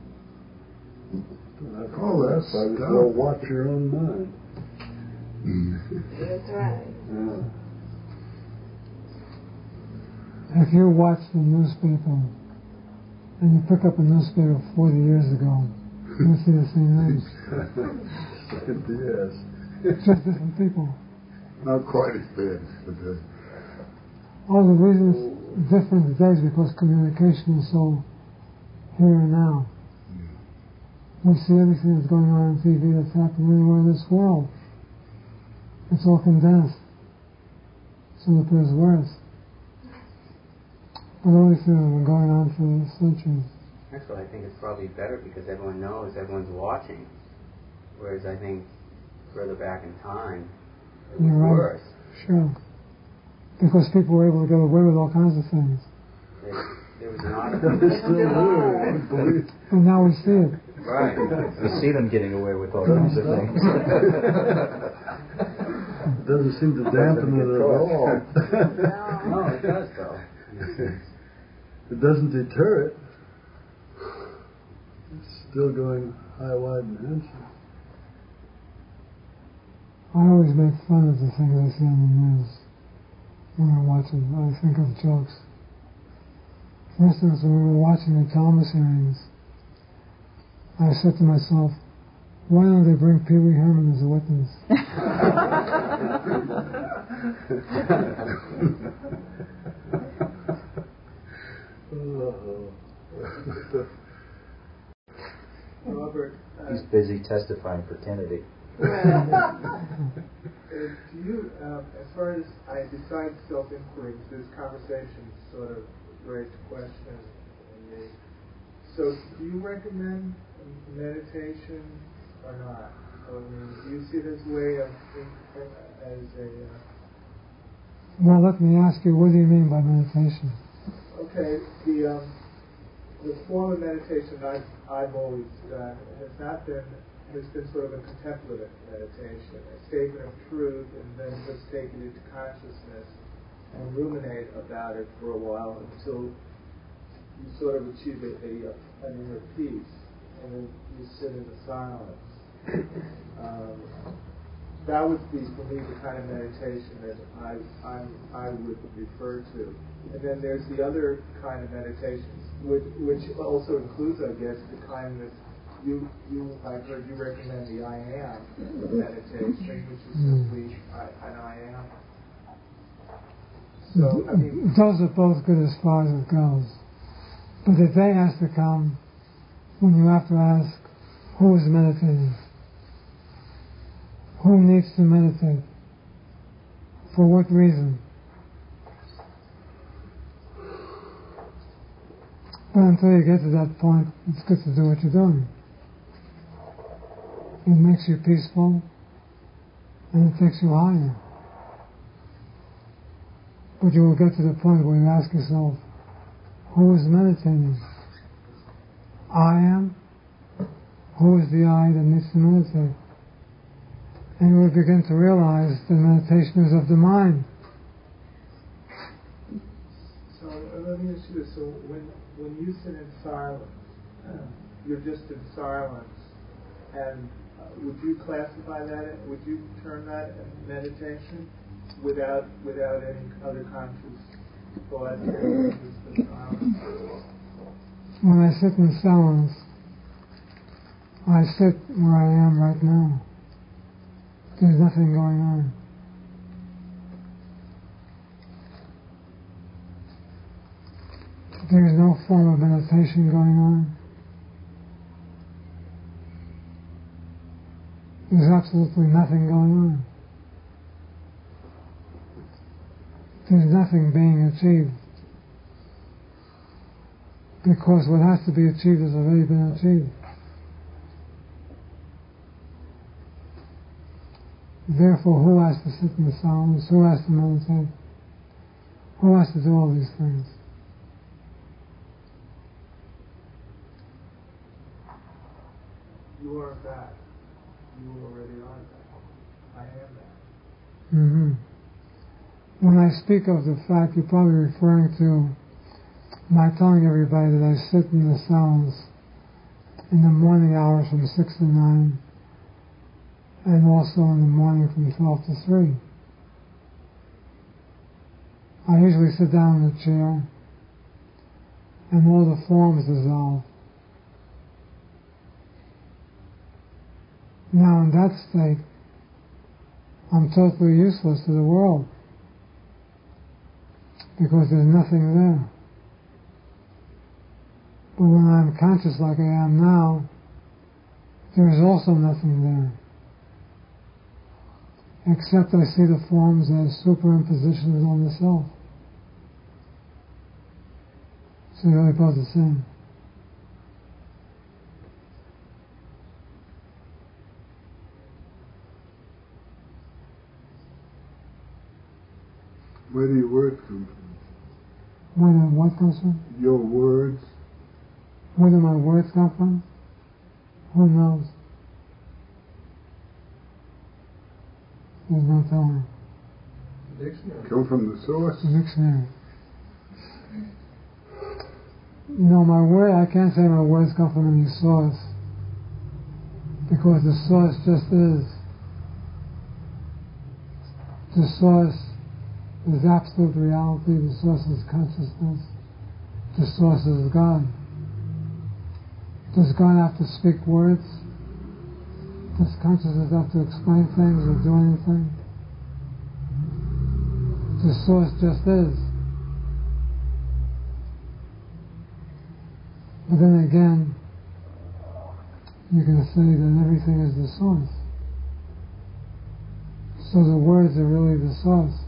[SPEAKER 6] All that stuff.
[SPEAKER 9] Well, watch your own mind.
[SPEAKER 7] That's right.
[SPEAKER 9] Yeah.
[SPEAKER 1] If you watch the newspaper and you pick up a newspaper forty years ago, you'll see the same thing.
[SPEAKER 9] Yes.
[SPEAKER 1] Just different people.
[SPEAKER 6] Not quite as bad as today.
[SPEAKER 1] All the reason it's different today is because communication is so here and now. We see everything that's going on on T V that's happening anywhere in this world. It's all condensed so that there's words. But everything has been going on for centuries.
[SPEAKER 4] Actually, I think it's probably better because everyone knows, everyone's watching. Whereas I think further back in time, it was
[SPEAKER 1] You're right.
[SPEAKER 4] worse.
[SPEAKER 1] Sure. Because people were able to get away with all kinds of things.
[SPEAKER 4] There, there was an article.
[SPEAKER 1] But now we see it.
[SPEAKER 4] Right.
[SPEAKER 5] We see them getting away with all kinds of things.
[SPEAKER 9] Doesn't seem to dampen it at all.
[SPEAKER 4] No, it does though.
[SPEAKER 9] It doesn't deter it. It's still going high, wide, and handsome.
[SPEAKER 1] I always make fun of the things I see on the news when I'm watching. I think of jokes. For instance, when we were watching the Thomas hearings, I said to myself, why don't they bring Pee Wee Herman as a witness?
[SPEAKER 8] Robert, uh,
[SPEAKER 5] He's busy testifying for Kennedy.
[SPEAKER 8] uh, do you, um, as far as I decide self-inquiry, this conversation sort of raised a question in me. So, do you recommend meditation or not? I mean, do you see this way of as a uh,
[SPEAKER 1] Well, let me ask you, what do you mean by meditation?
[SPEAKER 8] okay? The um, the form of meditation I've I've always done has not been has been sort of a contemplative meditation, a statement of truth, and then just take it into consciousness and ruminate about it for a while until you sort of achieve a, a, an inner peace, and then you sit in the silence. Um, that would be, for me, the kind of meditation that I, I, I would refer to. And then there's the other kind of meditations, which, which also includes, I guess, the kind that you, you I've heard you recommend the I am meditation, which is simply I, an I am. So, I mean,
[SPEAKER 1] those are both good as far as it goes. But the day has to come when you have to ask, who is meditating? Who needs to meditate? For what reason? But until you get to that point, it's good to do what you're doing. It makes you peaceful, and it takes you higher. But you will get to the point where you ask yourself, who is meditating? I am? Who is the I that needs to meditate? And you will begin to realize that meditation is of the mind.
[SPEAKER 8] So uh, let me ask you this. So when, when you sit in silence, uh, you're just in silence, and uh, would you classify that, would you term that meditation without without any other conscious thought? Just the silence?
[SPEAKER 1] When I sit in silence, I sit where I am right now. There's nothing going on. There is no form of meditation going on. There's absolutely nothing going on. There's nothing being achieved. Because what has to be achieved has already been achieved. Therefore, who has to sit in silence? Who has to meditate? Who has to do all these things?
[SPEAKER 8] You are that. You already are that. I am that.
[SPEAKER 1] Mm-hmm. When I speak of the fact, you're probably referring to my telling everybody that I sit in the silence in the morning hours from six to nine, and also in the morning from twelve to three. I usually sit down in a chair, and all the forms dissolve. Now in that state, I'm totally useless to the world, because there's nothing there. But when I'm conscious like I am now, there is also nothing there, except I see the forms as superimpositions on the self. So they're really both the same.
[SPEAKER 6] Where do your words come from?
[SPEAKER 1] Where do what comes from?
[SPEAKER 6] Your words.
[SPEAKER 1] Where do my words come from? Who knows? There's no telling.
[SPEAKER 6] Dictionary. Come from the source.
[SPEAKER 1] The dictionary. No, my word, I can't say my words come from any source, because the source just is. The source is absolute reality. The source is consciousness. The source is God. Does God have to speak words? Does consciousness have to explain things or do anything? The source just is. But then again, you can say that everything is the source. So the words are really the source.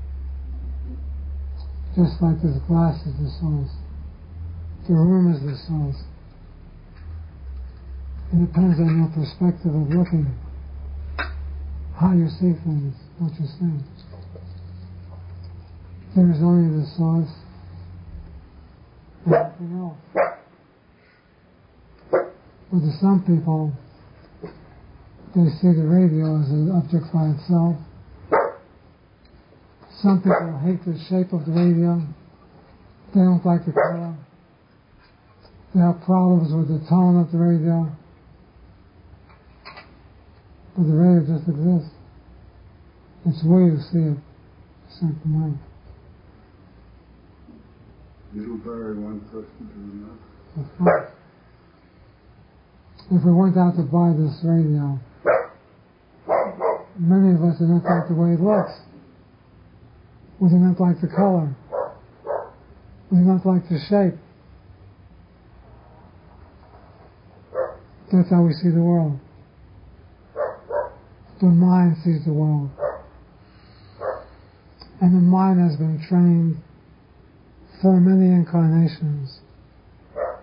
[SPEAKER 1] Just like this glass is the source. The room is the source. It depends on your perspective of looking, how you see things, what you see. There is only the source and nothing else. But to some people, they see the radio as an object by itself. Some people hate the shape of the radio. They don't like the color. They have problems with the tone of the radio. But the radio just exists. It's where you see it a certain way.
[SPEAKER 6] It'll vary one person to another.
[SPEAKER 1] Of course. If we went out to buy this radio, many of us do not like the way it looks. We do not like the color. We do not like the shape. That's how we see the world. The mind sees the world. And the mind has been trained for many incarnations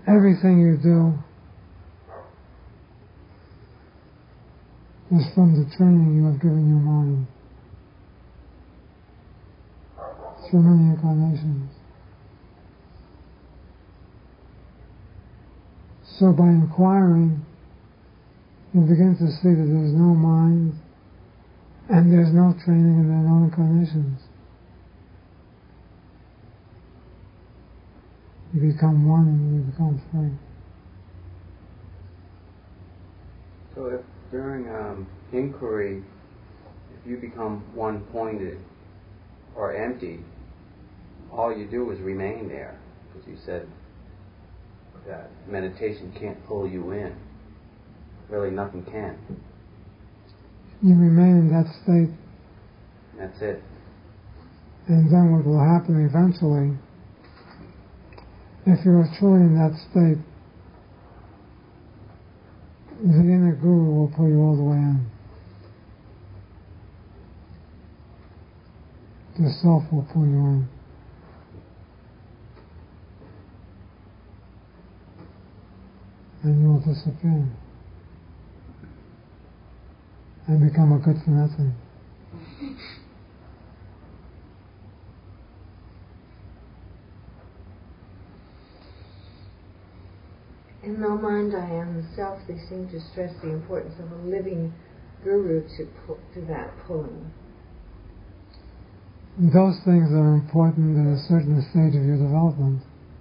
[SPEAKER 1] everything you do is from the training you have given your mind through many incarnations. So by inquiring, you begin to see that there's no mind, and there's no training, and there are no incarnations. You become one and you become free.
[SPEAKER 4] So if during um, inquiry, if you become one-pointed or empty, all you do is remain there, because you said that meditation can't pull you in. Really, nothing can.
[SPEAKER 1] You remain in that state.
[SPEAKER 4] That's it.
[SPEAKER 1] And then what will happen eventually, if you are truly in that state, the inner guru will pull you all the way in. The self will pull you in. And you will disappear. And become a good for nothing.
[SPEAKER 7] In No Mind I Am the Self, they seem to stress the importance of a living guru to pull, to that pulling.
[SPEAKER 1] Those things are important at a certain stage of your development.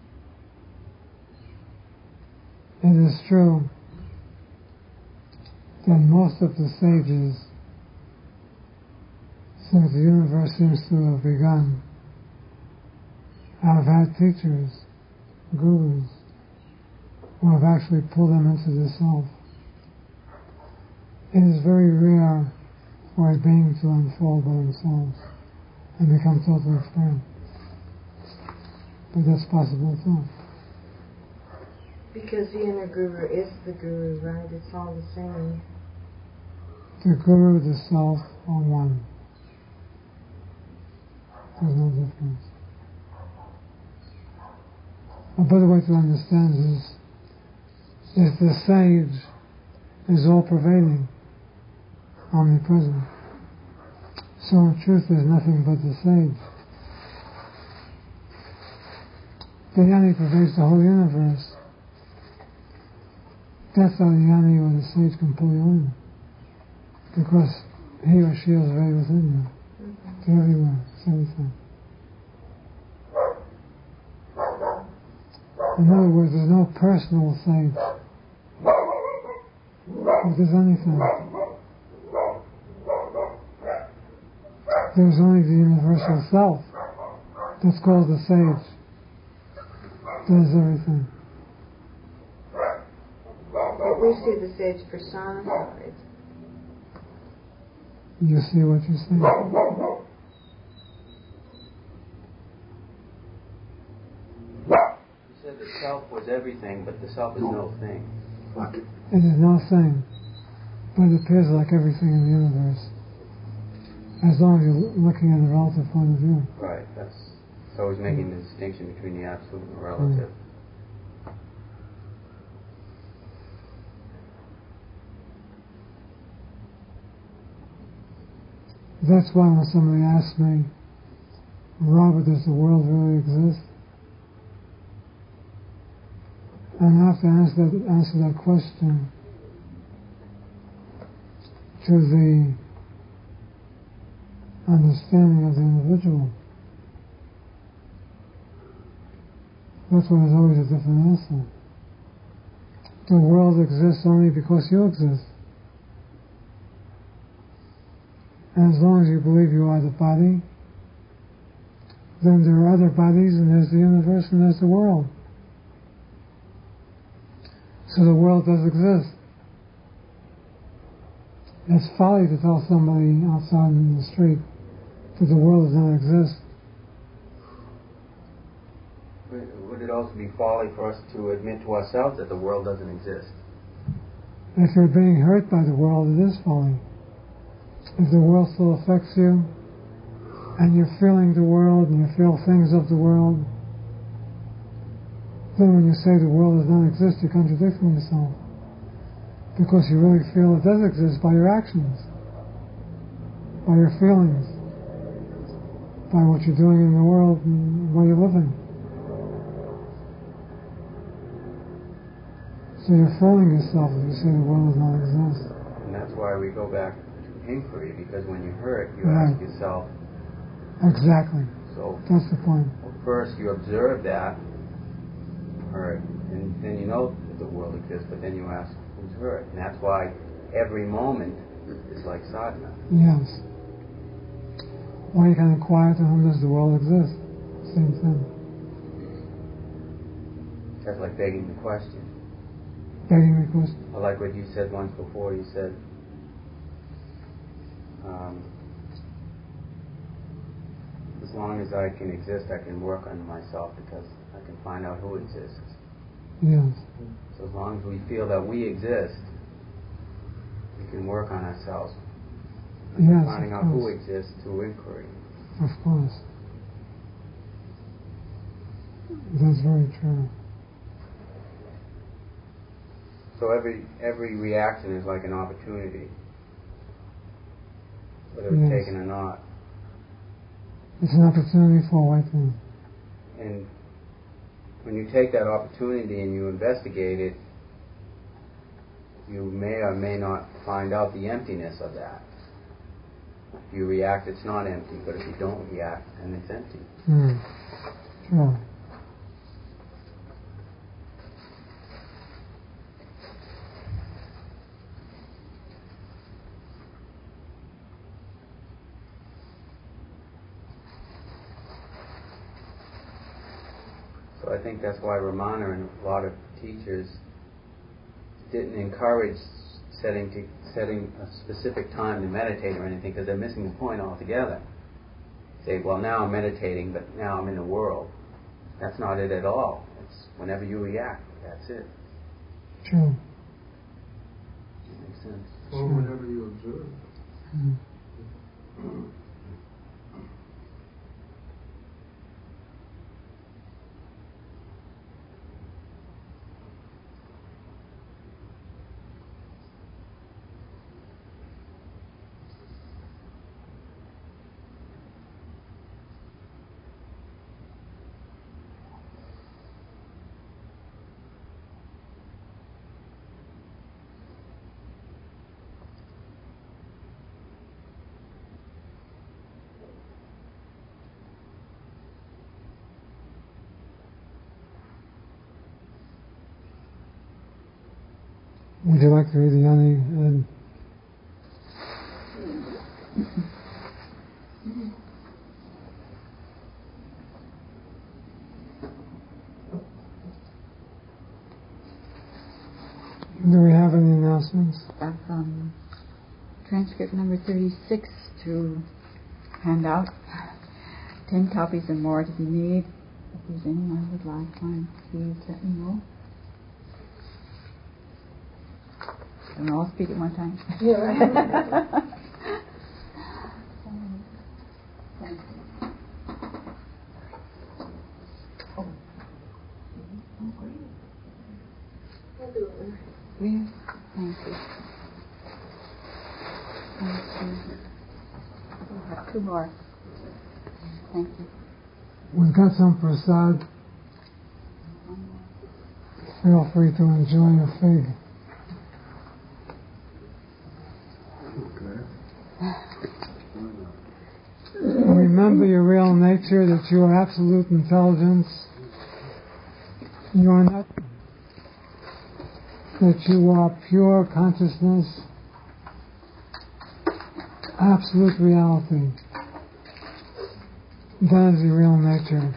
[SPEAKER 1] It is true that most of the sages, since the universe seems to have begun, have had teachers, gurus, who have actually pulled them into the self. It is very rare for a being to unfold by themselves and become totally free. But that's possible too.
[SPEAKER 7] Because the inner guru is the guru, right? It's all the same.
[SPEAKER 1] The guru, the self, are one. There's no difference. A better way to understand this is the sage is all-pervading, omnipresent. So in truth there's nothing but the sage. The Jnani pervades the whole universe. That's how the Jnani or the sage can pull you in. Because he or she is right within you. Mm-hmm. It's everywhere. It's everything. In other words, there's no personal sage. If there's anything, there's only the universal self that's called the sage. Does everything.
[SPEAKER 7] But we see the sage personified.
[SPEAKER 1] You see what you see.
[SPEAKER 4] You said the self was everything, but the self is no thing.
[SPEAKER 6] What?
[SPEAKER 1] It is no thing, but it appears like everything in the universe. As long as you're looking at a relative point of view.
[SPEAKER 4] Right, that's it's always making the distinction between the absolute and the relative.
[SPEAKER 1] Mm. That's why when somebody asks me, Robert, does the world really exist? And I have to answer that, answer that question through the understanding of the individual. That's why there's always a different answer. The world exists only because you exist. And as long as you believe you are the body, then there are other bodies, and there's the universe, and there's the world. So the world does exist. It's folly to tell somebody outside in the street that the world does not exist.
[SPEAKER 4] Would it also be folly for us to admit to ourselves that the world doesn't exist?
[SPEAKER 1] If you're being hurt by the world, it is folly. If the world still affects you, and you're feeling the world, and you feel things of the world, then when you say the world does not exist, you're contradicting yourself. Because you really feel it does exist by your actions, by your feelings, by what you're doing in the world and where you're living. So you're fooling yourself if you say the world does not exist.
[SPEAKER 4] And that's why we go back to inquiry, because when you hurt, you
[SPEAKER 1] Right.
[SPEAKER 4] ask yourself.
[SPEAKER 1] Exactly.
[SPEAKER 4] So
[SPEAKER 1] that's the point.
[SPEAKER 4] Well, first you observe that hurt, and then you know that the world exists, but then you ask who's hurt. And that's why every moment is like sadhana.
[SPEAKER 1] Yes. Why you can inquire to whom does the world exist? Same thing.
[SPEAKER 4] That's like begging the question.
[SPEAKER 1] Begging the question.
[SPEAKER 4] I like what you said once before. You said, um, as long as I can exist, I can work on myself because I can find out who exists.
[SPEAKER 1] Yes.
[SPEAKER 4] So as long as we feel that we exist, we can work on ourselves.
[SPEAKER 1] Yes,
[SPEAKER 4] finding out who exists through inquiry.
[SPEAKER 1] Of course. That's very true.
[SPEAKER 4] So every every reaction is like an opportunity, whether it's
[SPEAKER 1] Yes.
[SPEAKER 4] taken or not.
[SPEAKER 1] It's an opportunity for awakening.
[SPEAKER 4] And when you take that opportunity and you investigate it, you may or may not find out the emptiness of that. If you react, it's not empty, but if you don't react, then it's empty.
[SPEAKER 1] Mm. Sure.
[SPEAKER 4] So I think that's why Ramana and a lot of teachers didn't encourage setting to, setting a specific time to meditate or anything, because they're missing the point altogether. Say, well, now I'm meditating, but now I'm in the world. That's not it at all. It's whenever you react, that's it.
[SPEAKER 1] True.
[SPEAKER 4] That makes sense.
[SPEAKER 6] Or sure. Whenever you observe.
[SPEAKER 1] Mm. Would you like to read the Yanni? And do we have any announcements?
[SPEAKER 2] Of um, transcript number thirty-six to hand out. Ten copies or more to be made. If there's anyone who would like one, please let me know. And I'll speak at one time.
[SPEAKER 7] Yeah, right.
[SPEAKER 2] Thank you. Yes, thank you. Thank you. We'll have two more. Thank you.
[SPEAKER 1] We've got some prasad. Feel free to enjoy a fig. Remember your real nature, that you are absolute intelligence. You are not, that you are pure consciousness, absolute reality. That is your real nature.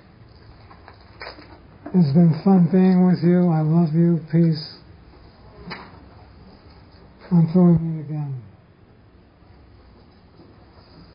[SPEAKER 1] It's been fun being with you. I love you. Peace. Until we meet again.